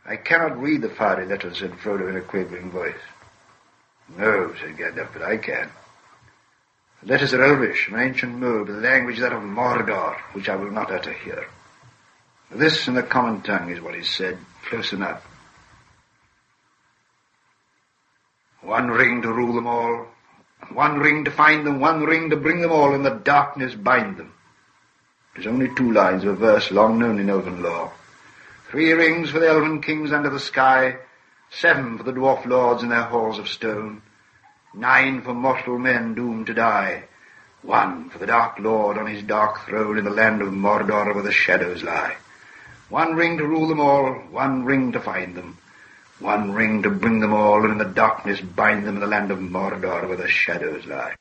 I cannot read the fiery letters, said Frodo in a quavering voice. No, said Gandalf, but I can. The letters are Elvish, an ancient mode, but the language that of Mordor, which I will not utter here. This in the common tongue is what is said, close enough. One ring to rule them all, and one ring to find them, one ring to bring them all, and the darkness bind them. It is only 2 lines of a verse long known in elven lore. 3 rings for the elven kings under the sky, 7 for the dwarf lords in their halls of stone, 9 for mortal men doomed to die, 1 for the Dark Lord on his dark throne in the land of Mordor where the shadows lie. 1 ring to rule them all, 1 ring to find them, 1 ring to bring them all, and in the darkness bind them in the land of Mordor where the shadows lie.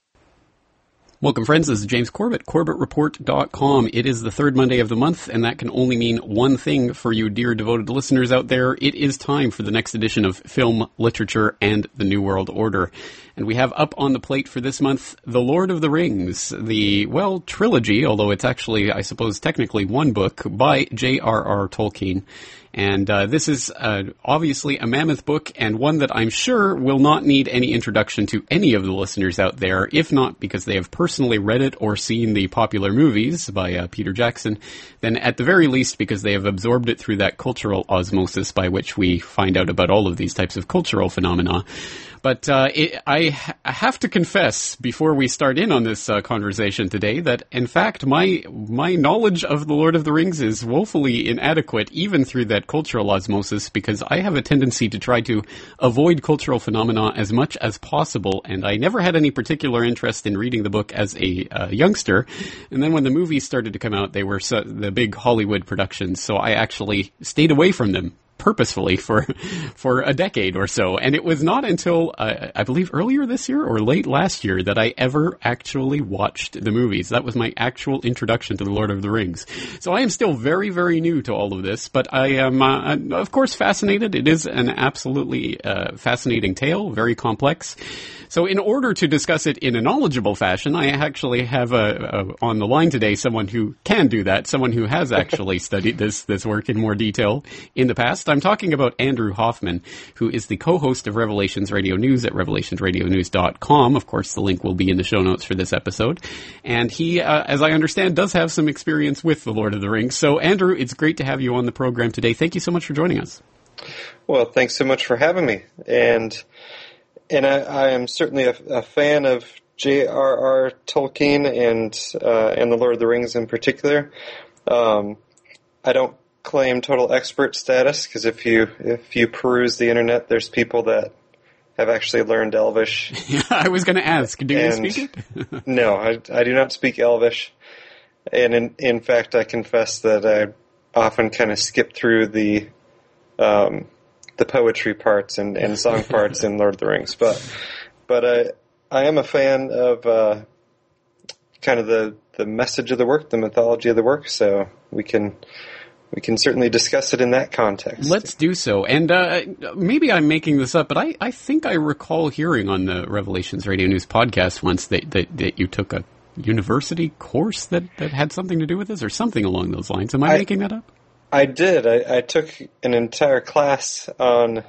Welcome, friends. This is James Corbett, CorbettReport.com. It is the 3rd Monday of the month, and that can only mean one thing for you dear devoted listeners out there. It is time for the next edition of Film, Literature, and the New World Order. And we have up on the plate for this month, The Lord of the Rings, the, trilogy, although it's actually, I suppose, technically one book, by J.R.R. Tolkien. And this is obviously a mammoth book, and one that I'm sure will not need any introduction to any of the listeners out there, if not because they have personally read it or seen the popular movies by Peter Jackson, then at the very least because they have absorbed it through that cultural osmosis by which we find out about all of these types of cultural phenomena. But I have to confess, before we start in on this conversation today, that in fact my knowledge of The Lord of the Rings is woefully inadequate, even through that cultural osmosis, because I have a tendency to try to avoid cultural phenomena as much as possible, and I never had any particular interest in reading the book as a youngster. And then when the movies started to come out, they were the big Hollywood productions, so I actually stayed away from them purposefully for a decade or so. And it was not until, I believe earlier this year or late last year, that I ever actually watched the movies. That was my actual introduction to The Lord of the Rings. So I am still very, very new to all of this, but I am, of course, fascinated. It is an absolutely fascinating tale, very complex. So in order to discuss it in a knowledgeable fashion, I actually have on the line today someone who can do that, someone who has actually studied this work in more detail in the past. I'm talking about Andrew Hoffman, who is the co-host of Revelations Radio News at revelationsradionews.com. Of course, the link will be in the show notes for this episode. And he, as I understand, does have some experience with The Lord of the Rings. So, Andrew, it's great to have you on the program today. Thank you so much for joining us. Well, thanks so much for having me. And I am certainly a fan of J.R.R. Tolkien and The Lord of the Rings in particular. I don't claim total expert status, because if you peruse the internet, there's people that have actually learned Elvish. Yeah, I was going to ask, do you speak it? No, I do not speak Elvish. And in fact, I confess that I often kind of skip through the poetry parts and song parts in Lord of the Rings. But I am a fan of kind of the message of the work, the mythology of the work, so we can certainly discuss it in that context. Let's do so. And maybe I'm making this up, but I think I recall hearing on the Revelations Radio News podcast once that you took a university course that had something to do with this, or something along those lines. Am I making that up? I did. I took an entire class on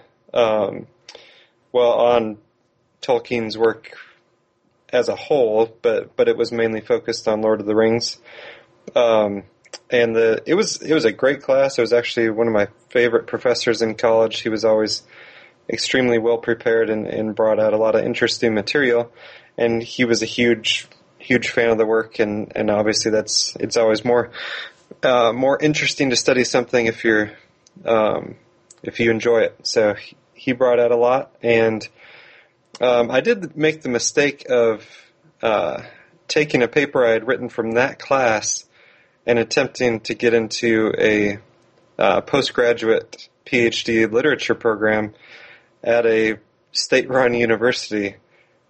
Tolkien's work as a whole, but it was mainly focused on Lord of the Rings. And it was a great class. It was actually one of my favorite professors in college. He was always extremely well prepared and brought out a lot of interesting material. And he was a huge fan of the work. And obviously it's always more interesting to study something if you enjoy it. So he brought out a lot. And I did make the mistake of taking a paper I had written from that class and attempting to get into a postgraduate PhD literature program at a state-run university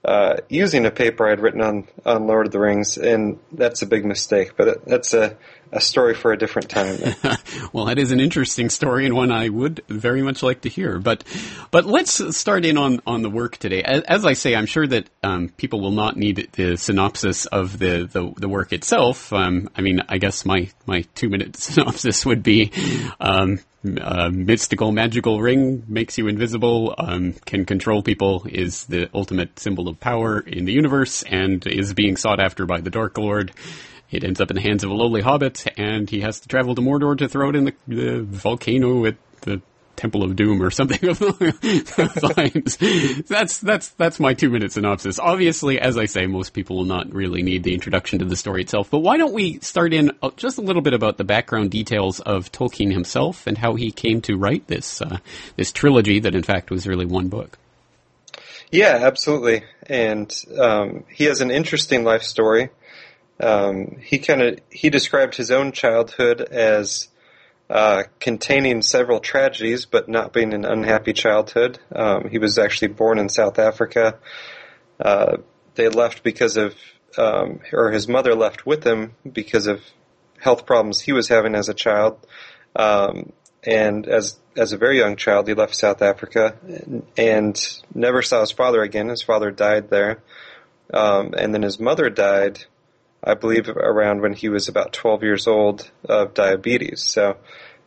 using a paper I'd written on Lord of the Rings, and that's a big mistake. But that's a a story for a different time. Well, that is an interesting story and one I would very much like to hear. But let's start in on the work today. As I say, I'm sure that people will not need the synopsis of the work itself. I mean, I guess my 2-minute synopsis would be mystical magical ring, makes you invisible, can control people, is the ultimate symbol of power in the universe, and is being sought after by the Dark Lord. It ends up in the hands of a lowly hobbit, and he has to travel to Mordor to throw it in the volcano at the Temple of Doom or something of those lines. That's my 2-minute synopsis. Obviously, as I say, most people will not really need the introduction to the story itself, but why don't we start in just a little bit about the background details of Tolkien himself and how he came to write this trilogy that in fact was really one book. Yeah, absolutely. And he has an interesting life story. He described his own childhood as containing several tragedies, but not being an unhappy childhood. He was actually born in South Africa. They left because of, or his mother left with him because of health problems he was having as a child. And as a very young child, he left South Africa and never saw his father again. His father died there. And then his mother died, I believe, around when he was about 12 years old, of diabetes. So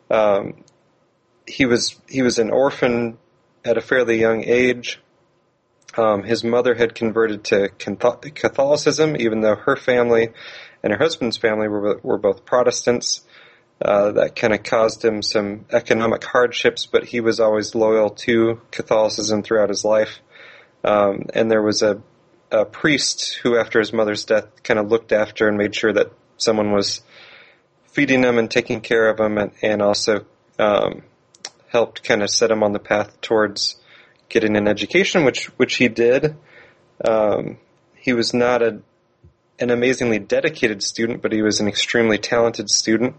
he was an orphan at a fairly young age. His mother had converted to Catholicism, even though her family and her husband's family were both Protestants. That kind of caused him some economic hardships, but he was always loyal to Catholicism throughout his life. And there was a priest who, after his mother's death, kind of looked after and made sure that someone was feeding him and taking care of him, and also helped kind of set him on the path towards getting an education, which he did. He was not an amazingly dedicated student, but he was an extremely talented student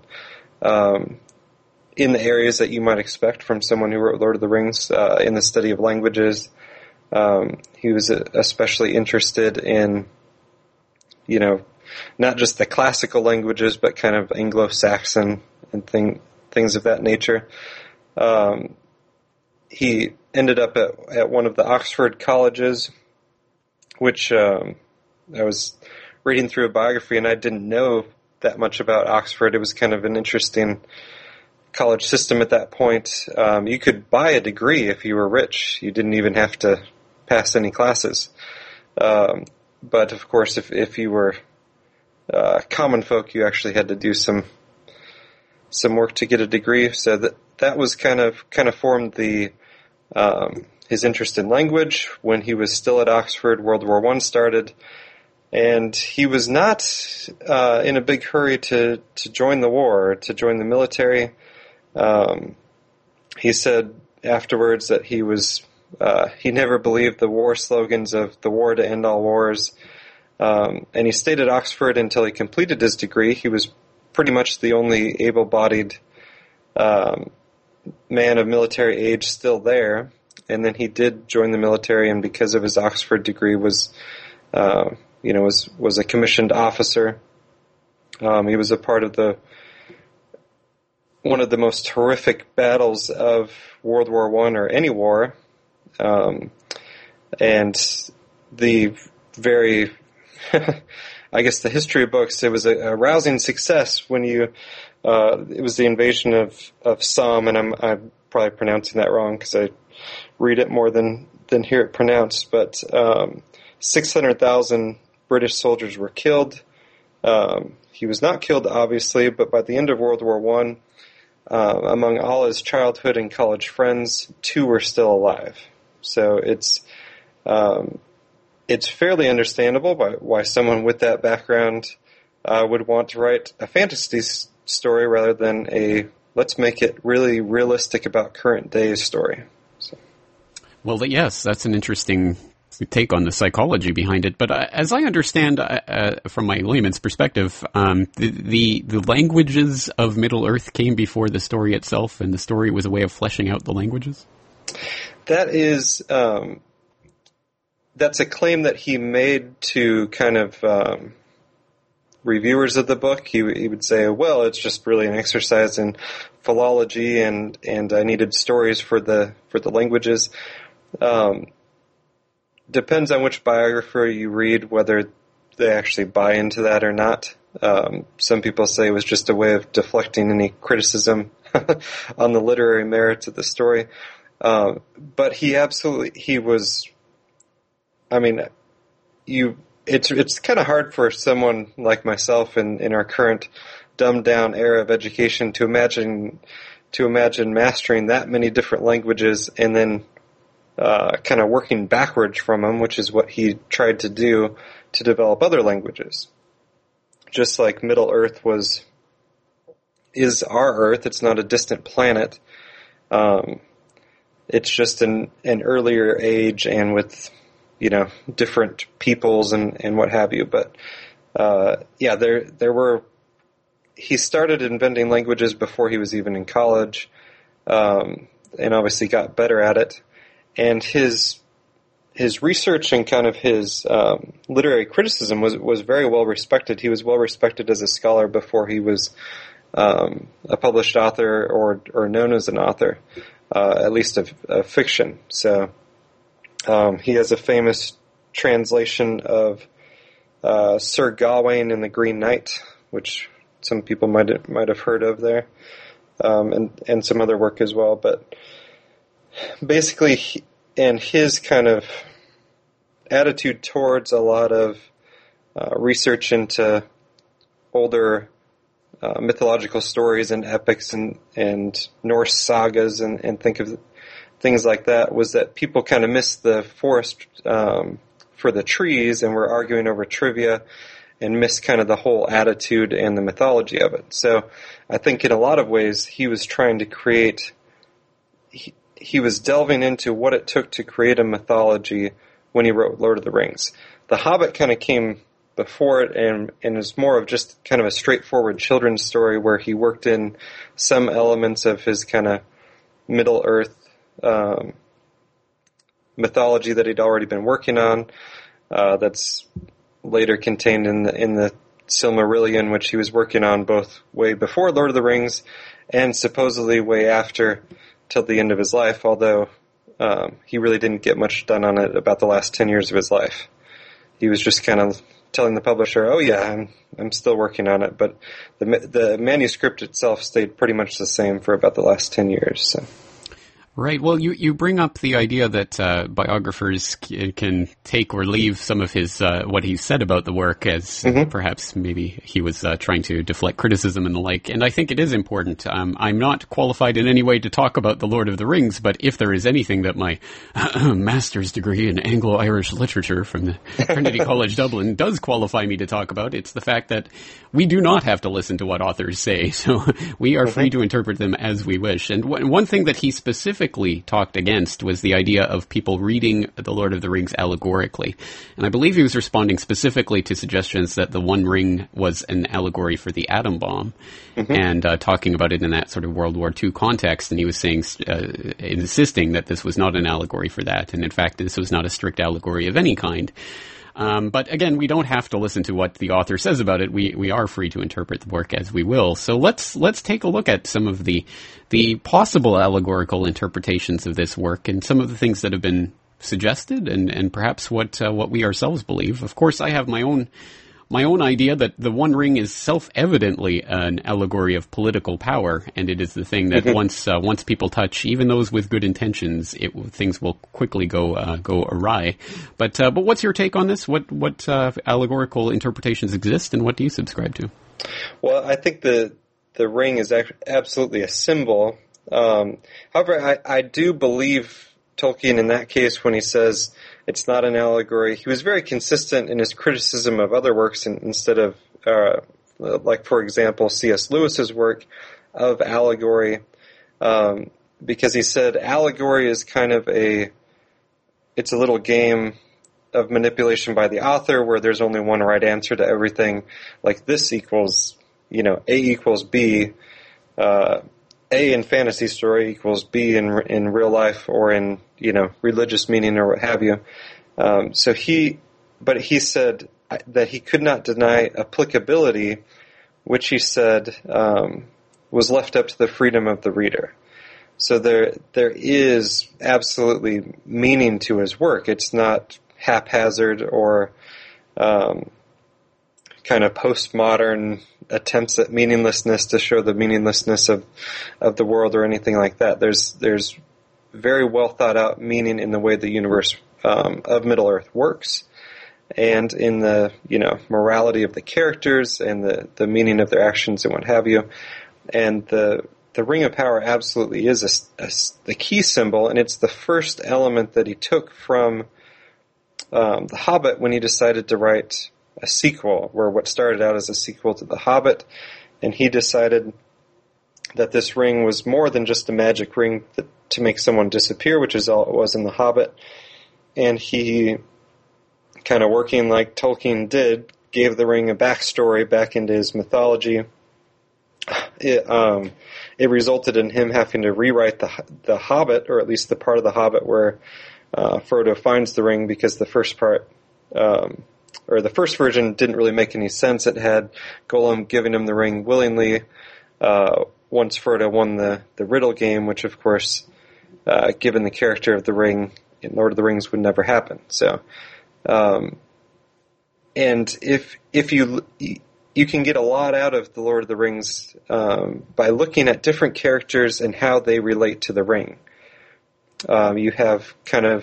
in the areas that you might expect from someone who wrote Lord of the Rings, in the study of languages. He was especially interested in, not just the classical languages, but kind of Anglo-Saxon and things of that nature. He ended up at one of the Oxford colleges, which I was reading through a biography, and I didn't know that much about Oxford. It was kind of an interesting college system at that point. You could buy a degree if you were rich. You didn't even have to pass any classes. But of course, if you were common folk, you actually had to do some work to get a degree. So that was kind of formed his interest in language. When he was still at Oxford, World War I started, and he was not in a big hurry to join the war, to join the military. He said afterwards that he never believed the war slogans of the war to end all wars. And he stayed at Oxford until he completed his degree. He was pretty much the only able-bodied man of military age still there. And then he did join the military, and because of his Oxford degree, was a commissioned officer. He was a part of one of the most horrific battles of World War I, or any war. And the very, I guess the history of books, it was a rousing success when it was the invasion of Somme, and I'm probably pronouncing that wrong because I read it more than hear it pronounced, but 600,000 British soldiers were killed. He was not killed, obviously, but by the end of World War I, among all his childhood and college friends, 2 were still alive. So it's fairly understandable why someone with that background would want to write a fantasy story rather than a let's make it really realistic about current day story. So. Well, yes, that's an interesting take on the psychology behind it. But as I understand, from my layman's perspective, the languages of Middle-earth came before the story itself, and the story was a way of fleshing out the languages? That is, that's a claim that he made to kind of reviewers of the book. He would say, well, it's just really an exercise in philology, and I needed stories for the languages. Depends on which biographer you read, whether they actually buy into that or not. Some people say it was just a way of deflecting any criticism on the literary merits of the story. But he was, I mean, it's kind of hard for someone like myself in our current dumbed down era of education to imagine mastering that many different languages and then kind of working backwards from them, which is what he tried to do to develop other languages. Just like Middle Earth is our Earth, it's not a distant planet. It's just an earlier age and with, different peoples and what have you. But, he started inventing languages before he was even in college, and obviously got better at it. And his research and kind of his literary criticism was very well respected. He was well respected as a scholar before he was a published author or known as an author, at least of fiction. So he has a famous translation of Sir Gawain and the Green Knight, which some people might have heard of there, and some other work as well. But basically, and his kind of attitude towards a lot of research into older mythological stories and epics and Norse sagas and think of things like that was that people kind of missed the forest for the trees and were arguing over trivia and missed kind of the whole attitude and the mythology of it. So I think in a lot of ways he was trying to create, he was delving into what it took to create a mythology when he wrote Lord of the Rings. The Hobbit kind of came before it and is more of just kind of a straightforward children's story where he worked in some elements of his kind of Middle Earth mythology that he'd already been working on, that's later contained in the Silmarillion, which he was working on both way before Lord of the Rings and supposedly way after, till the end of his life, although he really didn't get much done on it about the last 10 years of his life. He was just kind of telling the publisher, oh yeah, I'm still working on it, but the manuscript itself stayed pretty much the same for about the last 10 years. So. Right. Well, you bring up the idea that biographers can take or leave some of his what he said about the work as perhaps maybe he was trying to deflect criticism and the like. And I think it is important. I'm not qualified in any way to talk about the Lord of the Rings, but if there is anything that my master's degree in Anglo-Irish literature from the Trinity College Dublin does qualify me to talk about, it's the fact that we do not have to listen to what authors say. So we are free to interpret them as we wish. And one thing that he specifically talked against was the idea of people reading the Lord of the Rings allegorically. And I believe he was responding specifically to suggestions that the One Ring was an allegory for the atom bomb and talking about it in that sort of World War II context. And he was saying, insisting that this was not an allegory for that. And in fact, this was not a strict allegory of any kind. But again, we don't have to listen to what the author says about it. We are free to interpret the work as we will. So let's take a look at some of the possible allegorical interpretations of this work and some of the things that have been suggested and perhaps what we ourselves believe. Of course, I have my own idea that the One Ring is self-evidently an allegory of political power, and it is the thing that once people touch, even those with good intentions, things will quickly go awry. But what's your take on this? What allegorical interpretations exist, and what do you subscribe to? Well, I think the ring is absolutely a symbol. However, I do believe Tolkien in that case when he says it's not an allegory. He was very consistent in his criticism of other works instead of, like, for example, C.S. Lewis's work of allegory, because he said allegory is kind of it's a little game of manipulation by the author where there's only one right answer to everything. Like this equals, A equals B, A in fantasy story equals B in real life or in, religious meaning or what have you. But he said that he could not deny applicability, which he said was left up to the freedom of the reader. So there is absolutely meaning to his work. It's not haphazard or kind of postmodern attempts at meaninglessness to show the meaninglessness of the world or anything like that. There's very well thought out meaning in the way the universe of Middle Earth works, and in the morality of the characters and the meaning of their actions and what have you. And the Ring of Power absolutely is the key symbol, and it's the first element that he took from The Hobbit when he decided to write a sequel, where what started out as a sequel to The Hobbit, and he decided that this ring was more than just a magic ring to make someone disappear, which is all it was in The Hobbit. And he, kind of working like Tolkien did, gave the ring a backstory back into his mythology. It resulted in him having to rewrite the Hobbit, or at least the part of the Hobbit where Frodo finds the ring, because the first part, or the first version, didn't really make any sense. It had Gollum giving him the ring willingly once Frodo won the riddle game, which of course, given the character of the ring in Lord of the Rings, would never happen. So, and if you can get a lot out of the Lord of the Rings by looking at different characters and how they relate to the ring. You have kind of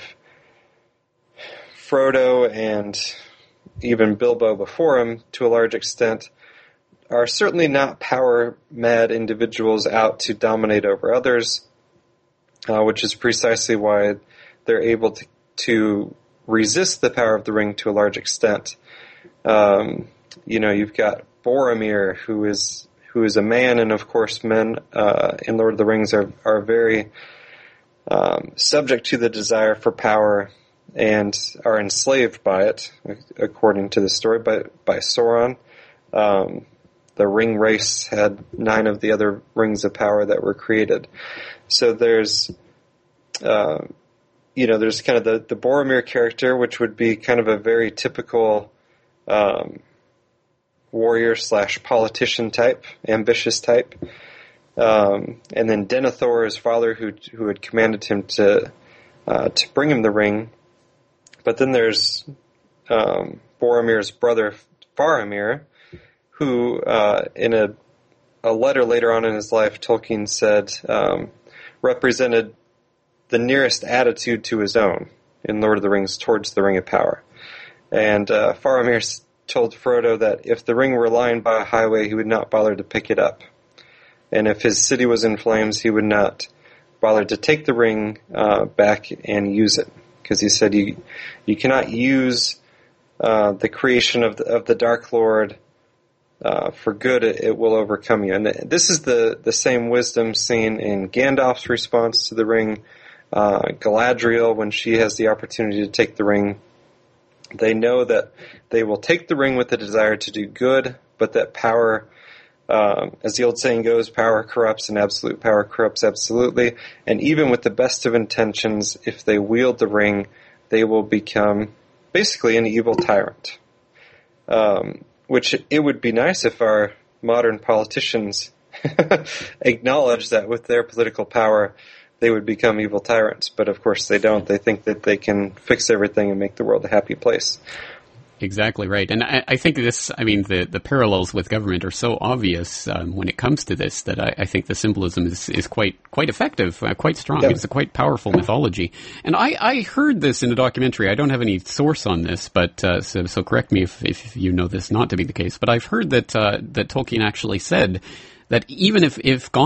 Frodo and even Bilbo before him, to a large extent, are certainly not power-mad individuals out to dominate over others, which is precisely why they're able to resist the power of the ring to a large extent. You've got Boromir, who is a man, and of course men in Lord of the Rings are very subject to the desire for power and are enslaved by it, according to the story, by Sauron. The ring race had 9 of the other rings of power that were created. So there's kind of the Boromir character, which would be kind of a very typical warrior / politician type, ambitious type. And then Denethor, his father, who had commanded him to bring him the ring. But then there's Boromir's brother Faramir, who in a letter later on in his life, Tolkien said represented the nearest attitude to his own in Lord of the Rings towards the Ring of Power. And Faramir told Frodo that if the ring were lying by a highway, he would not bother to pick it up. And if his city was in flames, he would not bother to take the ring back and use it. Because he said you cannot use the creation of the Dark Lord for good. It will overcome you. And this is the same wisdom seen in Gandalf's response to the ring. Galadriel, when she has the opportunity to take the ring, they know that they will take the ring with the desire to do good, but that power, as the old saying goes, power corrupts, and absolute power corrupts absolutely. And even with the best of intentions, if they wield the ring, they will become basically an evil tyrant. Which it would be nice if our modern politicians acknowledge that with their political power, they would become evil tyrants. But of course they don't. They think that they can fix everything and make the world a happy place. Exactly right. And I think the parallels with government are so obvious when it comes to this that I think the symbolism is quite effective, quite strong. Yeah. It's a quite powerful mythology. And I heard this in a documentary. I don't have any source on this, but so correct me if you know this not to be the case. But I've heard that Tolkien actually said that even if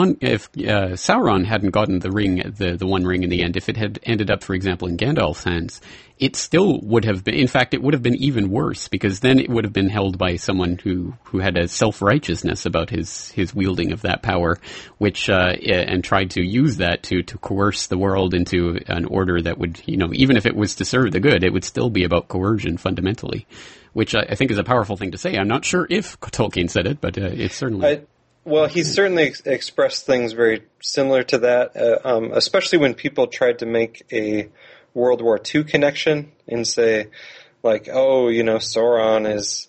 Sauron hadn't gotten the ring, the One Ring in the end, if it had ended up, for example, in Gandalf's hands, it still would have been, in fact, it would have been even worse, because then it would have been held by someone who had a self-righteousness about his wielding of that power, which, and tried to use that to coerce the world into an order that would, even if it was to serve the good, it would still be about coercion fundamentally, which I think is a powerful thing to say. I'm not sure if Tolkien said it, but it's certainly... Well, he certainly expressed things very similar to that, especially when people tried to make a World War II connection and say, like, oh, Sauron is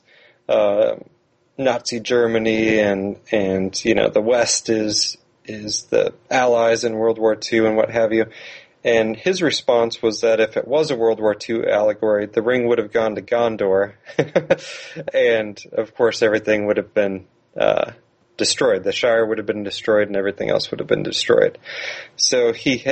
Nazi Germany, and the West is the Allies in World War II and what have you. And his response was that if it was a World War II allegory, the ring would have gone to Gondor, and of course everything would have been destroyed. The Shire would have been destroyed, and everything else would have been destroyed. So he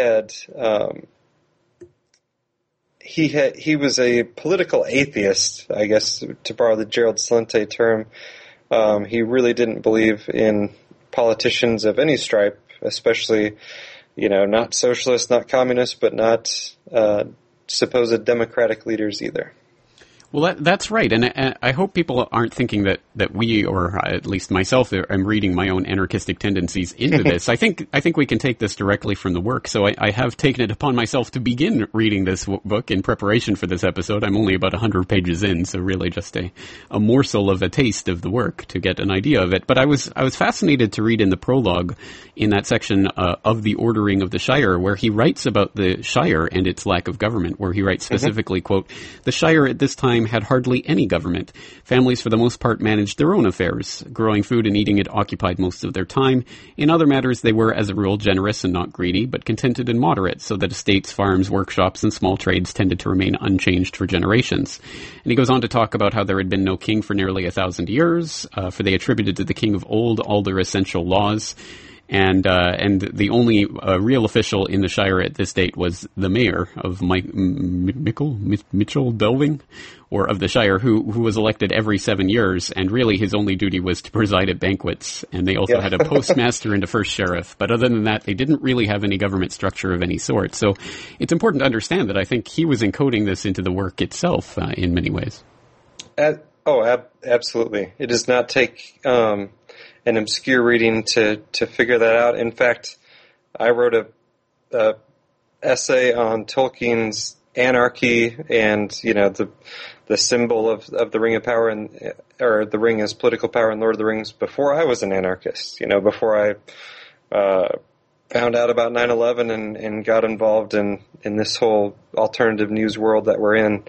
was a political atheist, I guess, to borrow the Gerald Celente term. He really didn't believe in politicians of any stripe, especially, not socialist, not communist, but not supposed democratic leaders either. Well, that's right, and I hope people aren't thinking that we, or at least myself, am reading my own anarchistic tendencies into this. I think we can take this directly from the work, so I have taken it upon myself to begin reading this book in preparation for this episode. I'm only about 100 pages in, so really just a morsel of a taste of the work to get an idea of it. But I was fascinated to read in the prologue, in that section of the Ordering of the Shire, where he writes about the Shire and its lack of government, where he writes specifically, quote, "The Shire at this time had hardly any government. Families for the most part managed their own affairs. Growing food and eating it occupied most of their time. In other matters they were, as a rule, generous and not greedy, but contented and moderate, so that estates, farms, workshops, and small trades tended to remain unchanged for generations." And he goes on to talk about how there had been no king for nearly 1,000 years, for they attributed to the king of old all their essential laws. And the only real official in the Shire at this date was the mayor of Mitchell Delving, or of the Shire, who was elected every 7 years, and really his only duty was to preside at banquets. And they also had a postmaster and a first sheriff. But other than that, they didn't really have any government structure of any sort. So it's important to understand that I think he was encoding this into the work itself in many ways. Absolutely. It does not take an obscure reading to figure that out. In fact, I wrote a essay on Tolkien's anarchy and the symbol of the Ring of Power, or the ring as political power in Lord of the Rings, before I was an anarchist. Before I found out about 9/11 and got involved in this whole alternative news world that we're in.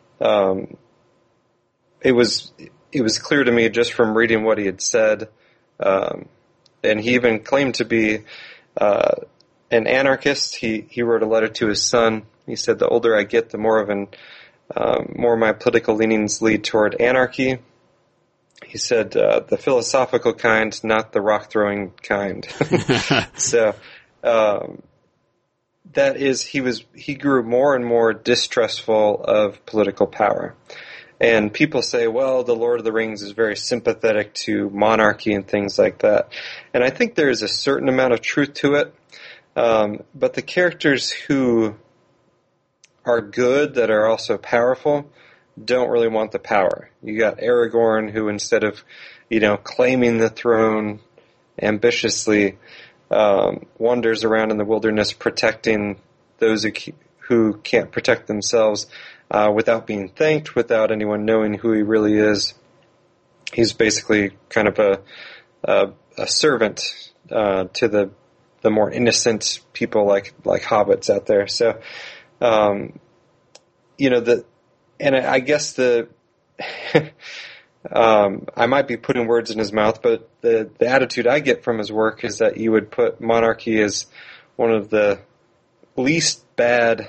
It was clear to me just from reading what he had said. And he even claimed to be an anarchist. He wrote a letter to his son. He said, "The older I get, the more more my political leanings lead toward anarchy." He said, "The philosophical kind, not the rock-throwing kind." So that is, he grew more and more distrustful of political power. And people say, well, The Lord of the Rings is very sympathetic to monarchy and things like that. And I think there is a certain amount of truth to it. But the characters who are good, that are also powerful, don't really want the power. You got Aragorn, who instead of, claiming the throne ambitiously, wanders around in the wilderness protecting those who can't protect themselves. Without being thanked, without anyone knowing who he really is. He's basically kind of a servant to the more innocent people like hobbits out there. So, and I guess I might be putting words in his mouth, but the attitude I get from his work is that you would put monarchy as one of the least bad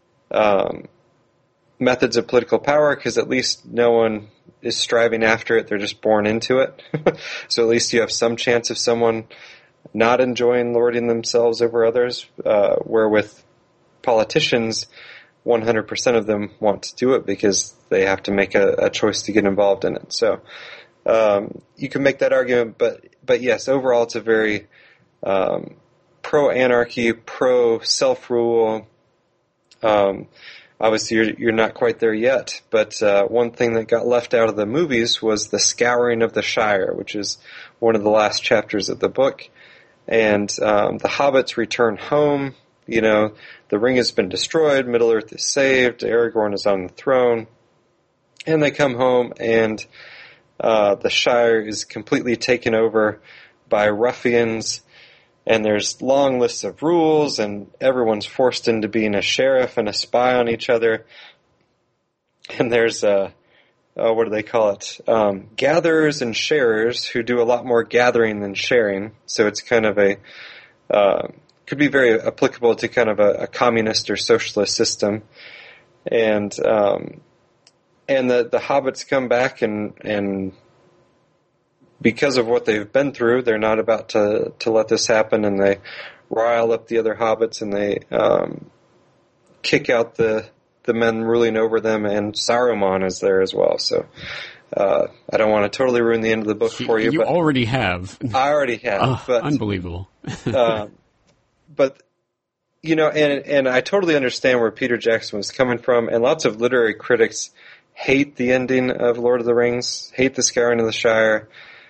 methods of political power, because at least no one is striving after it. They're just born into it. So at least you have some chance of someone not enjoying lording themselves over others, where with politicians, 100% of them want to do it because they have to make a choice to get involved in it. So you can make that argument, but yes, overall it's a very pro-anarchy, pro-self-rule. Obviously, you're not quite there yet, but one thing that got left out of the movies was the Scouring of the Shire, which is one of the last chapters of the book. And the hobbits return home. The ring has been destroyed, Middle-earth is saved, Aragorn is on the throne. And they come home, and the Shire is completely taken over by ruffians. And there's long lists of rules, and everyone's forced into being a sheriff and a spy on each other. and there's what do they call it? Gatherers and sharers who do a lot more gathering than sharing. So it's kind of could be very applicable to kind of a communist or socialist system. And the hobbits come back and because of what they've been through, they're not about to let this happen, and they rile up the other hobbits, and they kick out the men ruling over them, and Saruman is there as well. So I don't want to totally ruin the end of the book for you. You but already have. I already have. But, unbelievable. But, and I totally understand where Peter Jackson was coming from, and lots of literary critics hate the ending of Lord of the Rings, hate the Scouring of the Shire.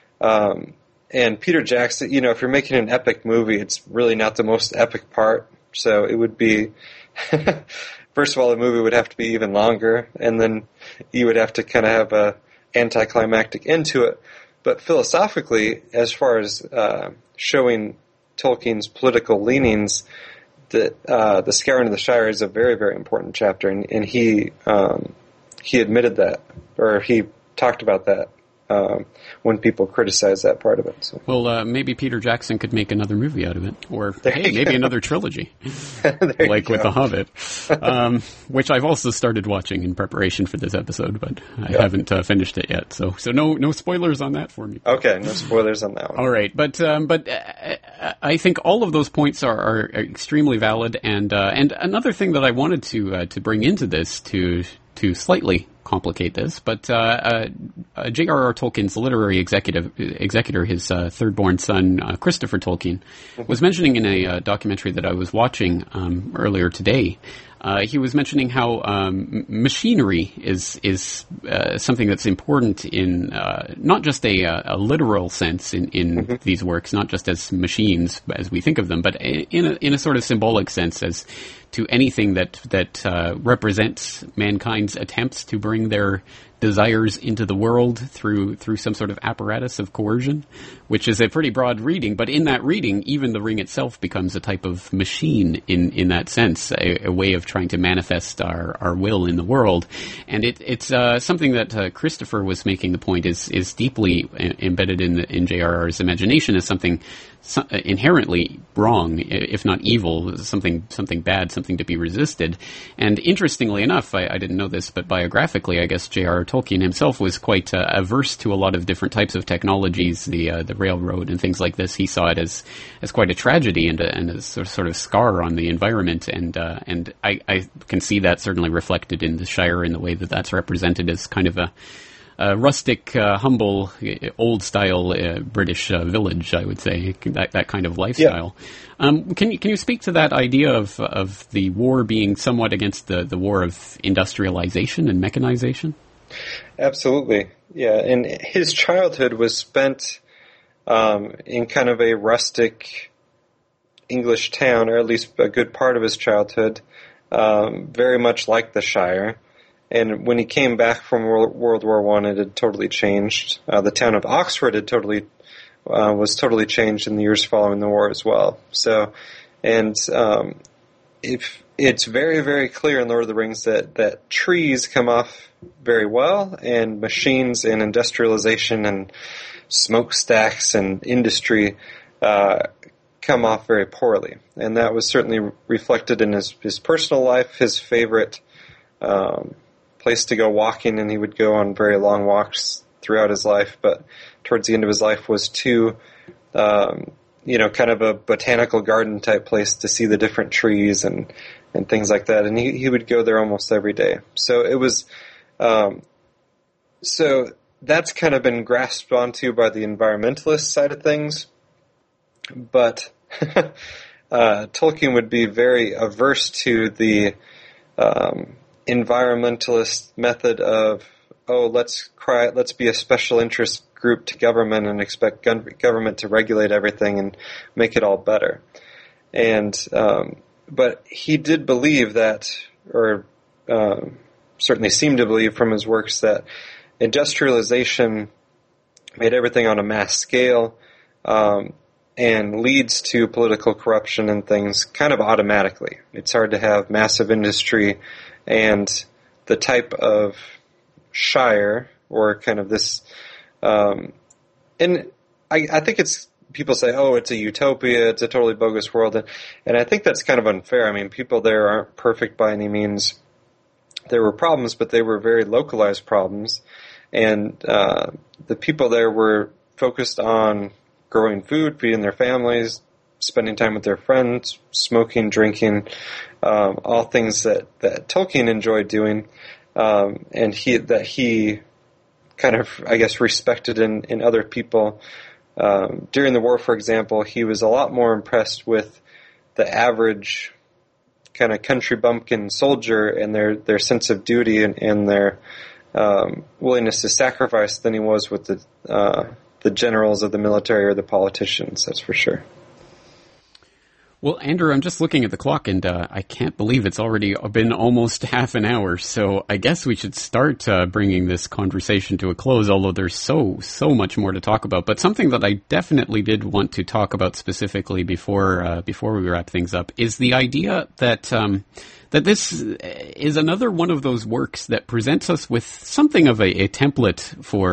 And Peter Jackson, if you're making an epic movie, it's really not the most epic part. So it would be, first of all, the movie would have to be even longer, and then you would have to kind of have a anticlimactic end to it. But philosophically, as far as showing Tolkien's political leanings, the Scouring of the Shire is a very, very important chapter, and he admitted that, or he talked about that when people criticize that part of it. So. Well, maybe Peter Jackson could make another movie out of it, or maybe another trilogy, like with The Hobbit, which I've also started watching in preparation for this episode, but I haven't finished it yet. So no spoilers on that for me. Okay, no spoilers on that one. All right, but I think all of those points are extremely valid, and another thing that I wanted to bring into this to slightly complicate this, but J.R.R. Tolkien's literary executor, his third-born son, Christopher Tolkien, was mentioning in a documentary that I was watching earlier today. He was mentioning how machinery is something that's important in not just a literal sense in these works, not just as machines as we think of them, but in a sort of symbolic sense as to anything that represents mankind's attempts to bring their desires into the world through some sort of apparatus of coercion, which is a pretty broad reading. But in that reading, even the ring itself becomes a type of machine in that sense, a way of trying to manifest our will in the world. And it's something that Christopher was making the point is deeply embedded in J.R.R.'s imagination as something inherently wrong, if not evil, something bad, something to be resisted. And interestingly enough, I didn't know this, but biographically, I guess J.R.R. Tolkien himself was quite averse to a lot of different types of technologies, the railroad and things like this. He saw it as quite a tragedy and a sort of scar on the environment, and I can see that certainly reflected in the Shire in the way that that's represented as kind of a rustic, humble, old-style British village, I would say, that kind of lifestyle. Yeah. Can you speak to that idea of the war being somewhat against the war of industrialization and mechanization? Absolutely, yeah. And his childhood was spent in kind of a rustic English town, or at least a good part of his childhood, very much like the Shire. And when he came back from World War I, it had totally changed. The town of Oxford had was totally changed in the years following the war as well. So, and if it's very, very clear in Lord of the Rings that trees come off very well, and machines and industrialization and smokestacks and industry come off very poorly. And that was certainly reflected in his personal life. His favorite place to go walking, and he would go on very long walks throughout his life, but towards the end of his life was to kind of a botanical garden type place to see the different trees and things like that, and he would go there almost every day. So it was so that's kind of been grasped onto by the environmentalist side of things, but Tolkien would be very averse to the environmentalist method of, let's be a special interest group to government and expect government to regulate everything and make it all better. And but he did believe that, or certainly seemed to believe from his works, that industrialization made everything on a mass scale and leads to political corruption and things kind of automatically. It's hard to have massive industry and the type of Shire, or kind of this, and I think it's, people say, oh, it's a utopia, it's a totally bogus world, and I think that's kind of unfair. I mean, people there aren't perfect by any means. There were problems, but they were very localized problems, and the people there were focused on growing food, feeding their families, spending time with their friends, smoking, drinking, all things that Tolkien enjoyed doing, and he kind of, I guess, respected in other people. During the war, for example, he was a lot more impressed with the average kind of country bumpkin soldier and their sense of duty and their willingness to sacrifice than he was with the generals of the military or the politicians, that's for sure. Well, Andrew, I'm just looking at the clock, and I can't believe it's already been almost half an hour, so I guess we should start bringing this conversation to a close, although there's so much more to talk about. But something that I definitely did want to talk about specifically before we wrap things up is the idea that that this is another one of those works that presents us with something of a template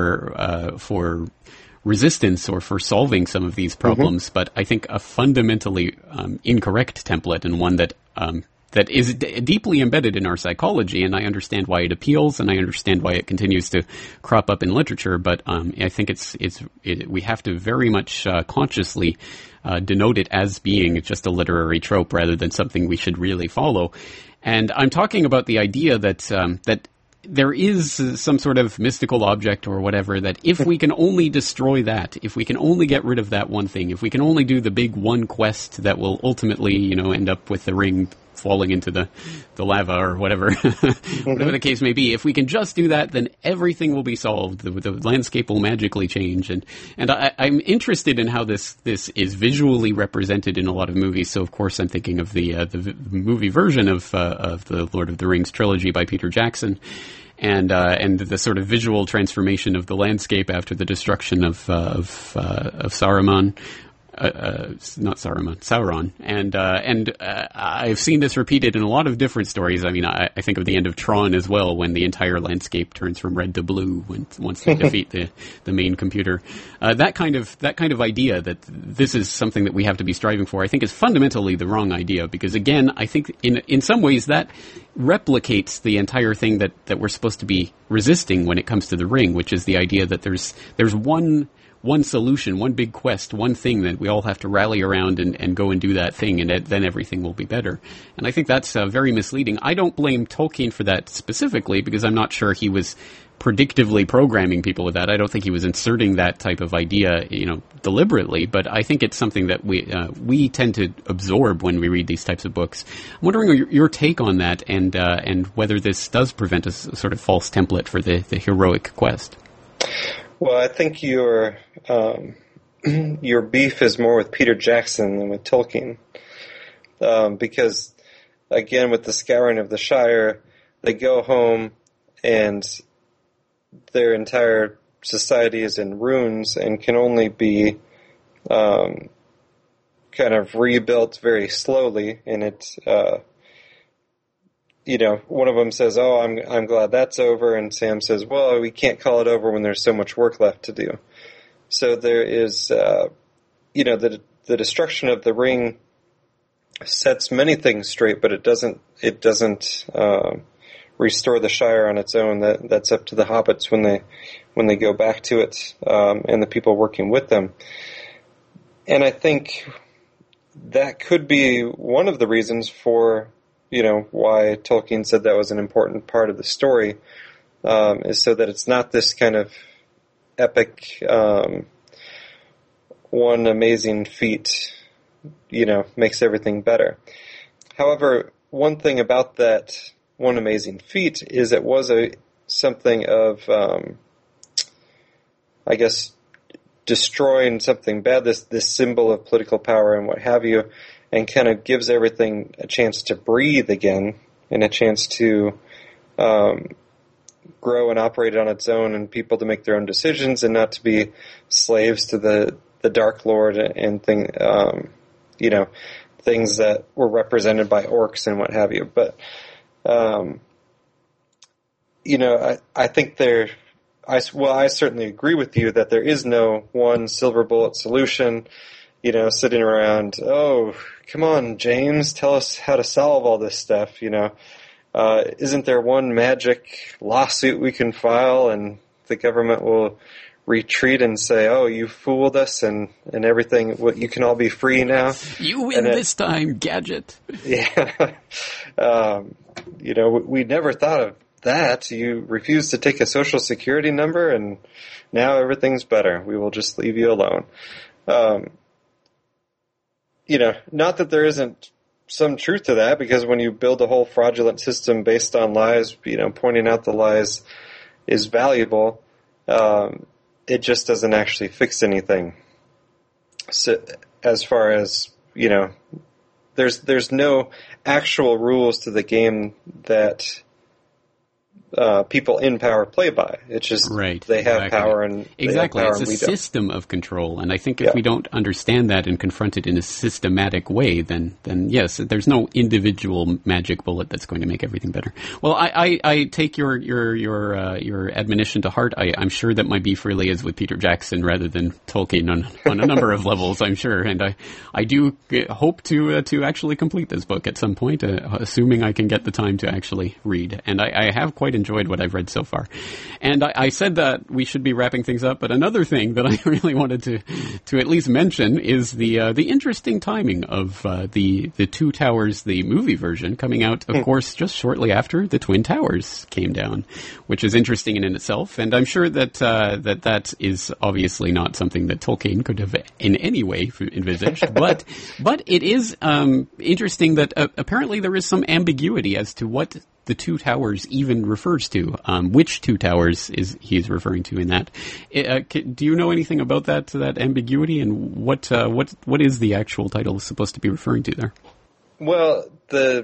for resistance or for solving some of these problems, but I think a fundamentally incorrect template, and one that that is deeply embedded in our psychology. And I understand why it appeals, and I understand why it continues to crop up in literature. But I think we have to very much consciously denote it as being just a literary trope rather than something we should really follow. And I'm talking about the idea that that there is some sort of mystical object or whatever that if we can only destroy that, if we can only get rid of that one thing, if we can only do the big one quest that will ultimately, end up with the ring falling into the lava or whatever, whatever the case may be, if we can just do that, then everything will be solved. The landscape will magically change. And I'm interested in how this is visually represented in a lot of movies. So of course I'm thinking of the movie version of the Lord of the Rings trilogy by Peter Jackson. And the sort of visual transformation of the landscape after the destruction of Saruman, not Saruman, Sauron, and I've seen this repeated in a lot of different stories. I mean, I think of the end of Tron as well, when the entire landscape turns from red to blue once they defeat the main computer. That kind of idea that this is something that we have to be striving for, I think, is fundamentally the wrong idea, because again, I think in some ways that replicates the entire thing that we're supposed to be resisting when it comes to the ring, which is the idea that there's one solution, one big quest, one thing that we all have to rally around and go and do that thing, and then everything will be better. And I think that's very misleading. I don't blame Tolkien for that specifically, because I'm not sure he was predictively programming people with that. I don't think he was inserting that type of idea, deliberately, but I think it's something that we tend to absorb when we read these types of books. I'm wondering your take on that, and whether this does prevent a sort of false template for the heroic quest. Well, I think your beef is more with Peter Jackson than with Tolkien, because again, with the Scouring of the Shire, they go home and their entire society is in ruins and can only be kind of rebuilt very slowly. And it's one of them says, "Oh, I'm glad that's over," and Sam says, "Well, we can't call it over when there's so much work left to do." So there is, the destruction of the ring sets many things straight, but it doesn't restore the Shire on its own. That's up to the hobbits when they go back to it, and the people working with them. And I think that could be one of the reasons for why Tolkien said that was an important part of the story, is so that it's not this kind of epic, one amazing feat, makes everything better. However, one thing about that one amazing feat is it was something of, I guess, destroying something bad, this symbol of political power and what have you, and kind of gives everything a chance to breathe again and a chance to grow and operate on its own, and people to make their own decisions and not to be slaves to the Dark Lord and things that were represented by orcs and what have you. But I think I certainly agree with you that there is no one silver bullet solution, sitting around, oh, come on, James, tell us how to solve all this stuff, isn't there one magic lawsuit we can file and the government will retreat and say, oh, you fooled us and everything, you can all be free now. You win this time, Gadget. Yeah. We never thought of that. You refused to take a social security number and now everything's better. We will just leave you alone. Not that there isn't some truth to that, because when you build a whole fraudulent system based on lies, pointing out the lies is valuable. It just doesn't actually fix anything. So, as far as, there's no actual rules to the game that people in power play by. It's just they have power and exactly. It's a system of control, and I think if we don't understand that and confront it in a systematic way, then yes, there's no individual magic bullet that's going to make everything better. Well, I take your admonition to heart. I'm sure that my beef really is with Peter Jackson rather than Tolkien on a number of levels. I'm sure, and I do hope to actually complete this book at some point, assuming I can get the time to actually read. And I have quite enjoyed what I've read so far. And I said that we should be wrapping things up, but another thing that I really wanted to at least mention is the interesting timing of the Two Towers, the movie version, coming out, of course, just shortly after the Twin Towers came down, which is interesting in itself. And I'm sure that that is obviously not something that Tolkien could have in any way envisaged, but it is interesting that apparently there is some ambiguity as to what the Two Towers even refers to, which Two Towers he's referring to in that. Do you know anything about that ambiguity, and what is the actual title supposed to be referring to there? Well, the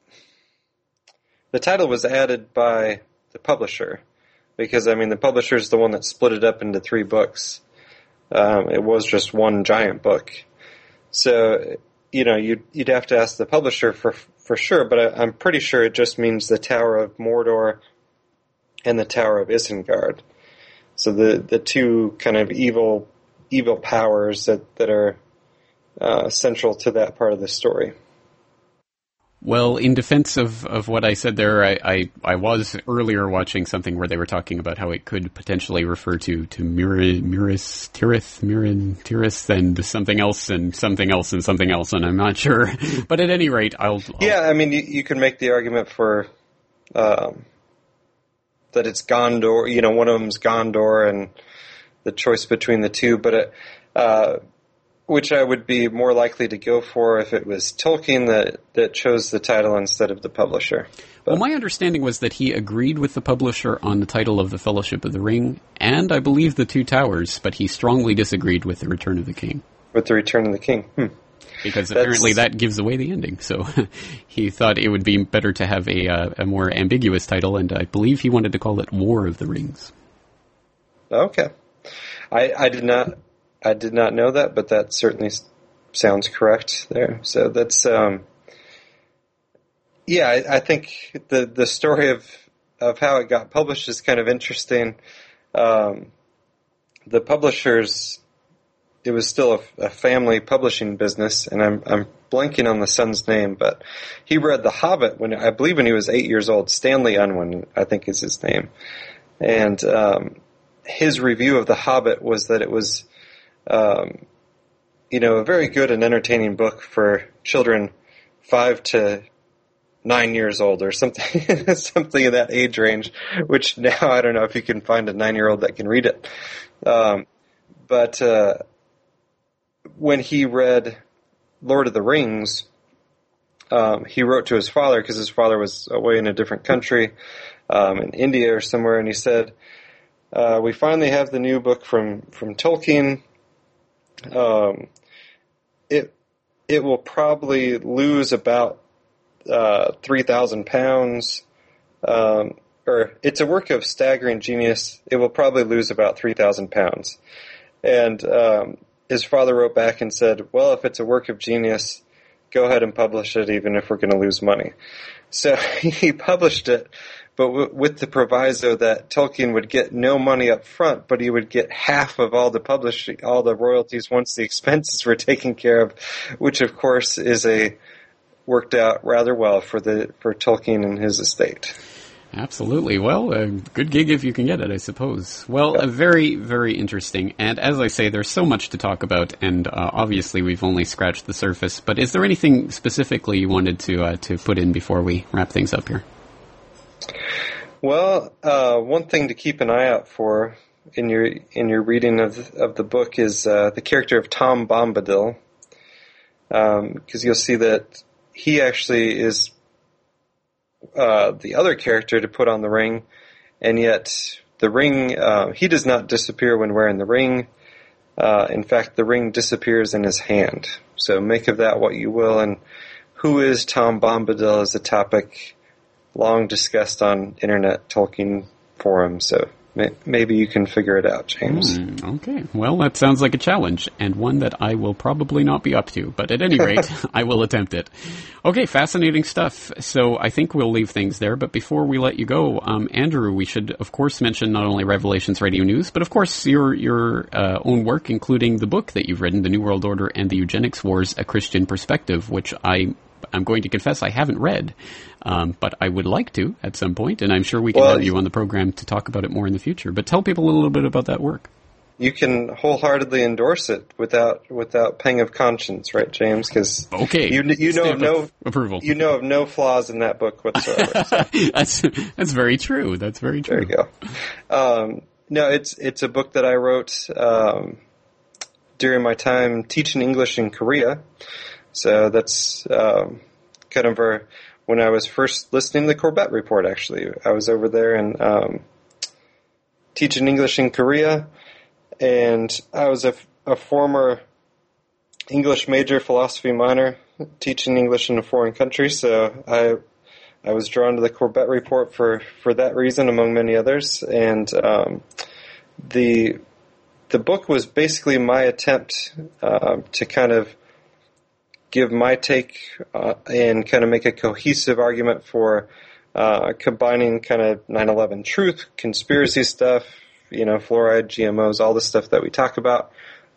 title was added by the publisher, because the publisher is the one that split it up into 3 books. It was just one giant book, so you'd have to ask the publisher for sure, but I'm pretty sure it just means the Tower of Mordor and the Tower of Isengard. So the two kind of evil powers that are central to that part of the story. Well, in defense of what I said there, I was earlier watching something where they were talking about how it could potentially refer to Miris Tirith, and something else, and something else, and something else, and I'm not sure. But at any rate, I'll yeah, you can make the argument for that it's Gondor. One of them's Gondor, and the choice between the two, but which I would be more likely to go for if it was Tolkien that chose the title instead of the publisher. But, well, my understanding was that he agreed with the publisher on the title of The Fellowship of the Ring, and I believe The Two Towers, but he strongly disagreed with The Return of the King. With The Return of the King? Because apparently that gives away the ending, so he thought it would be better to have a more ambiguous title, and I believe he wanted to call it War of the Rings. Okay. I did not know that, but that certainly sounds correct there. So that's, I think the story of how it got published is kind of interesting. The publishers, it was still a family publishing business, and I'm blanking on the son's name, but he read The Hobbit when he was 8 years old. Stanley Unwin, I think is his name. And his review of The Hobbit was that it was a very good and entertaining book for children 5 to 9 years old or something, something in that age range, which now I don't know if you can find a 9-year-old that can read it. But when he read Lord of the Rings, he wrote to his father, because his father was away in a different country, in India or somewhere, and he said, we finally have the new book from Tolkien. It will probably lose about 3,000 pounds, or it's a work of staggering genius. It will probably lose about 3,000 pounds. And his father wrote back and said, well, if it's a work of genius, go ahead and publish it, even if we're going to lose money. So he published it, but with the proviso that Tolkien would get no money up front, but he would get half of all the publishing, all the royalties once the expenses were taken care of, which of course worked out rather well for Tolkien and his estate. Absolutely. Well, a good gig if you can get it, I suppose. Well, very, very interesting. And as I say, there's so much to talk about, and obviously we've only scratched the surface. But is there anything specifically you wanted to put in before we wrap things up here? Well, one thing to keep an eye out for in your reading of the book is the character of Tom Bombadil, because you'll see that he actually is the other character to put on the ring, and yet the ring, he does not disappear when wearing the ring. In fact, the ring disappears in his hand. So make of that what you will. And who is Tom Bombadil is a topic long discussed on internet Tolkien forums. So maybe you can figure it out, James. Okay. Well, that sounds like a challenge, and one that I will probably not be up to. But at any rate, I will attempt it. Okay, fascinating stuff. So I think we'll leave things there. But before we let you go, Andrew, we should, of course, mention not only Revelations Radio News, but, of course, your own work, including the book that you've written, The New World Order and the Eugenics Wars, A Christian Perspective, which I'm going to confess I haven't read, but I would like to at some point, and I'm sure we can have you on the program to talk about it more in the future. But tell people a little bit about that work. You can wholeheartedly endorse it without pang of conscience, right, James? Because you know of no approval. You know of no flaws in that book whatsoever. So. That's very true. That's very true. There you go. No, it's a book that I wrote during my time teaching English in Korea. So that's kind of when I was first listening to the Corbett Report, actually. I was over there and teaching English in Korea, and I was a former English major, philosophy minor, teaching English in a foreign country, so I was drawn to the Corbett Report for that reason, among many others, and the book was basically my attempt to kind of give my take and kind of make a cohesive argument for combining kind of 9/11 truth, conspiracy stuff, fluoride, GMOs, all the stuff that we talk about,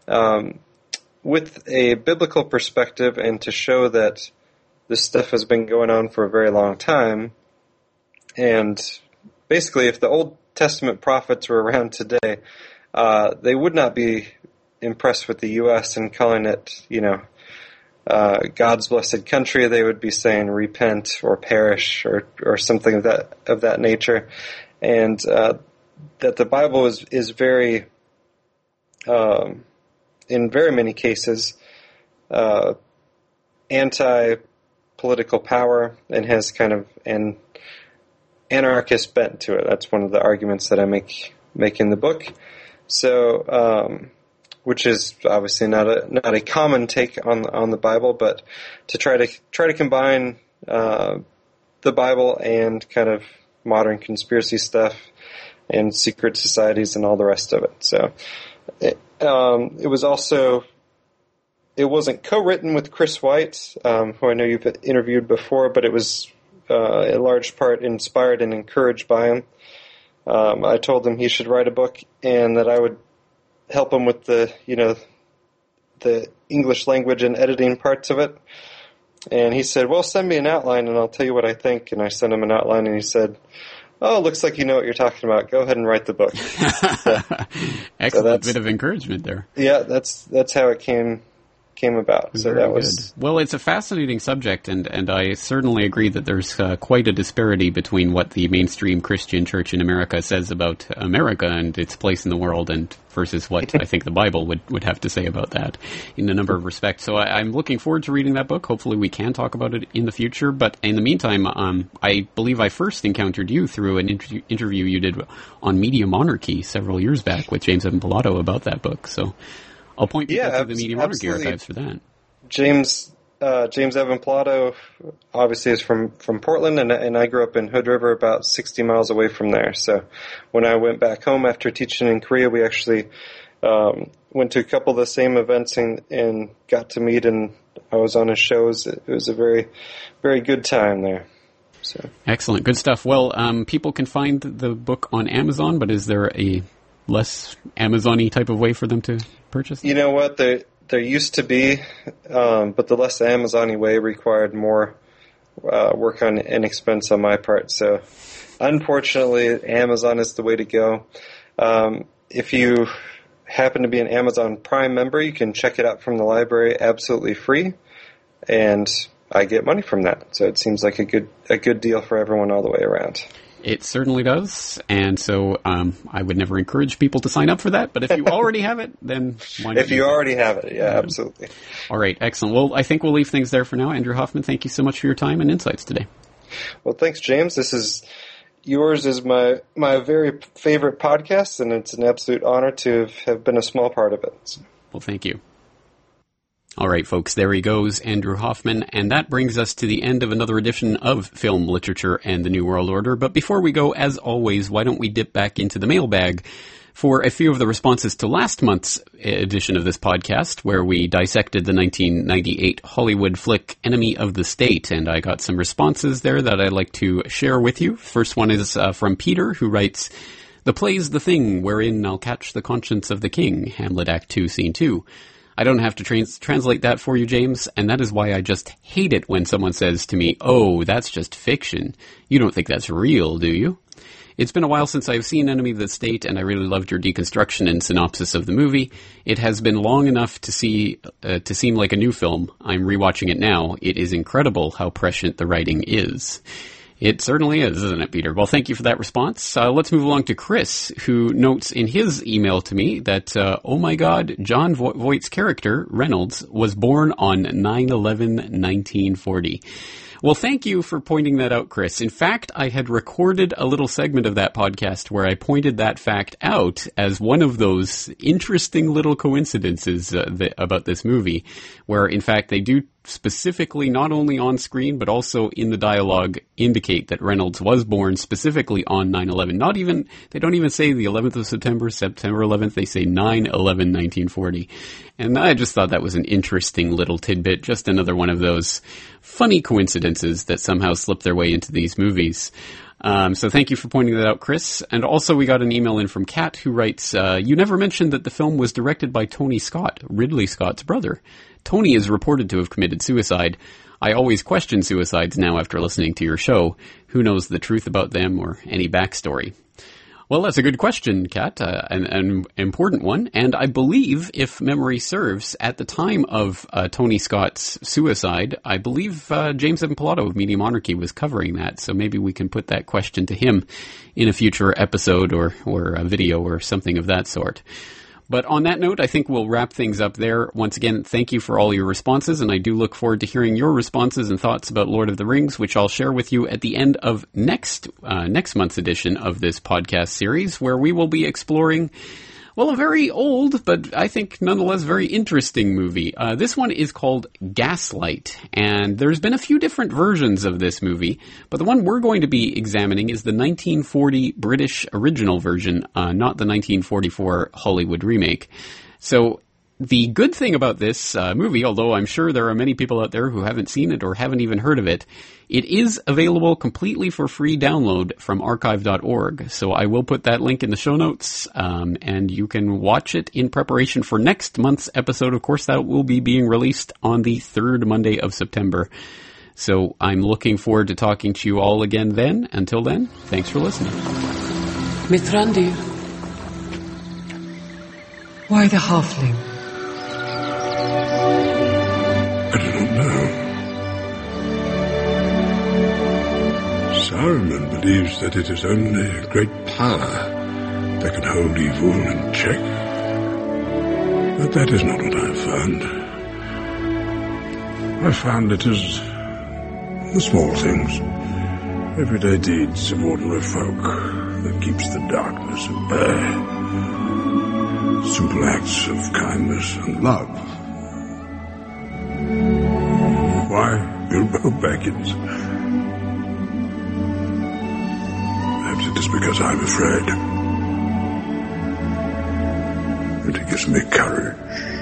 with a biblical perspective, and to show that this stuff has been going on for a very long time. And basically, if the Old Testament prophets were around today, they would not be impressed with the U.S. and calling it, God's blessed country. They would be saying repent or perish or something of that nature, and that the Bible is very, in very many cases, anti-political power and has kind of an anarchist bent to it. That's one of the arguments that I make in the book. So. Which is obviously not a common take on the Bible, but to try to combine the Bible and kind of modern conspiracy stuff and secret societies and all the rest of it. So it wasn't co-written with Chris White, who I know you've interviewed before, but it was in large part inspired and encouraged by him. I told him he should write a book and that I would help him with the English language and editing parts of it. And he said, well, send me an outline and I'll tell you what I think. And I sent him an outline and he said, oh, looks like you know what you're talking about. Go ahead and write the book. Excellent bit of encouragement there. Yeah, that's how it came about. So Very that was good. Well, it's a fascinating subject, and I certainly agree that there's quite a disparity between what the mainstream Christian church in America says about America and its place in the world, and versus what I think the Bible would have to say about that in a number of respects. So I'm looking forward to reading that book. Hopefully we can talk about it in the future. But in the meantime, I believe I first encountered you through an interview you did on Media Monarchy several years back with James Evan Pilato about that book. So I'll point people to the Media Monarchy archives for that. James Evan Pilato obviously is from Portland, and I grew up in Hood River, about 60 miles away from there. So when I went back home after teaching in Korea, we actually went to a couple of the same events and got to meet, and I was on his shows. It was a very, very good time there. So excellent, good stuff. Well, people can find the book on Amazon, but is there a less Amazon-y type of way for them to purchase? You know what? There used to be, but the less Amazon-y way required more work on and expense on my part. So, unfortunately, Amazon is the way to go. If you happen to be an Amazon Prime member, you can check it out from the library absolutely free, and I get money from that. So it seems like a good deal for everyone all the way around. It certainly does, and so I would never encourage people to sign up for that, but if you already have it, then why not? If you already have it, yeah, absolutely. All right, excellent. Well, I think we'll leave things there for now. Andrew Hoffman, thank you so much for your time and insights today. Well, thanks, James. Yours is my very favorite podcast, and it's an absolute honor to have been a small part of it. Well, thank you. All right, folks, there he goes, Andrew Hoffman, and that brings us to the end of another edition of Film, Literature, and the New World Order. But before we go, as always, why don't we dip back into the mailbag for a few of the responses to last month's edition of this podcast, where we dissected the 1998 Hollywood flick Enemy of the State, and I got some responses there that I'd like to share with you. First one is from Peter, who writes, "The play's the thing wherein I'll catch the conscience of the king, Hamlet Act 2, Scene 2. I don't have to translate that for you, James, and that is why I just hate it when someone says to me, 'Oh, that's just fiction. You don't think that's real, do you?' It's been a while since I've seen Enemy of the State, and I really loved your deconstruction and synopsis of the movie. It has been long enough to seem like a new film. I'm rewatching it now. It is incredible how prescient the writing is." It certainly is, isn't it, Peter? Well, thank you for that response. Let's move along to Chris, who notes in his email to me that, oh my God, John Voight's character, Reynolds, was born on 9/11/1940. Well, thank you for pointing that out, Chris. In fact, I had recorded a little segment of that podcast where I pointed that fact out as one of those interesting little coincidences about this movie, where, in fact, they do specifically, not only on screen, but also in the dialogue, indicate that Reynolds was born specifically on 9/11. They don't even say the 11th of September 11th, they say 9/11/1940. And I just thought that was an interesting little tidbit, just another one of those funny coincidences that somehow slip their way into these movies. So thank you for pointing that out, Chris. And also we got an email in from Kat, who writes, "You never mentioned that the film was directed by Tony Scott, Ridley Scott's brother. Tony is reported to have committed suicide. I always question suicides now after listening to your show. Who knows the truth about them or any backstory?" Well, that's a good question, Kat, an important one. And I believe, if memory serves, at the time of Tony Scott's suicide, I believe James Evan Pilato of Media Monarchy was covering that. So maybe we can put that question to him in a future episode or a video or something of that sort. But on that note, I think we'll wrap things up there. Once again, thank you for all your responses, and I do look forward to hearing your responses and thoughts about Lord of the Rings, which I'll share with you at the end of next month's edition of this podcast series, where we will be exploring, well, a very old, but I think nonetheless very interesting movie. This one is called Gaslight, and there's been a few different versions of this movie, but the one we're going to be examining is the 1940 British original version, not the 1944 Hollywood remake. So the good thing about this movie, although I'm sure there are many people out there who haven't seen it or haven't even heard of it, it is available completely for free download from archive.org. So I will put that link in the show notes, and you can watch it in preparation for next month's episode. Of course, that will be being released on the 3rd Monday of September. So I'm looking forward to talking to you all again then. Until then, thanks for listening. Mithrandir, why the halfling? I do not know. Saruman believes that it is only great power that can hold evil in check. But that is not what I have found. I found it is the small things, everyday deeds of ordinary folk that keeps the darkness at bay. Simple acts of kindness and love. Why, Bilbo Baggins? Perhaps it is because I'm afraid. It gives me courage.